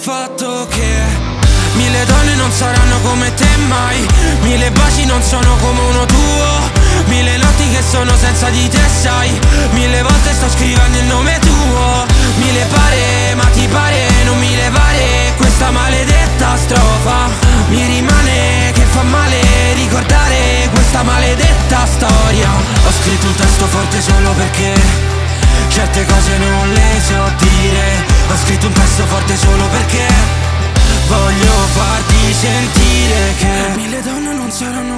Fatto che mille donne non saranno come te mai, mille baci non sono come uno tuo, mille notti che sono senza di te sai, mille volte sto scrivendo il nome tuo, mille pare ma ti pare non mi levare questa maledetta strofa, mi rimane che fa male ricordare questa maledetta storia. Ho scritto un testo forte solo perché certe cose non le so dire. Ho scritto un testo forte solo perché voglio farti sentire che mille donne non saranno